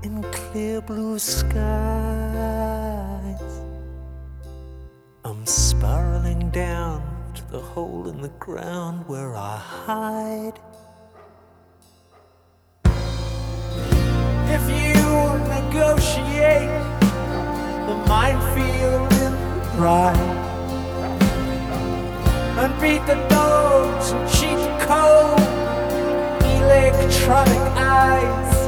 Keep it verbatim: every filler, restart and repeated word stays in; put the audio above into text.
in clear blue skies. I'm spiraling down to the hole in the ground where I hide. If you negotiate the minefield in the brine, and beat the dogs and cheat the cold electronic eyes,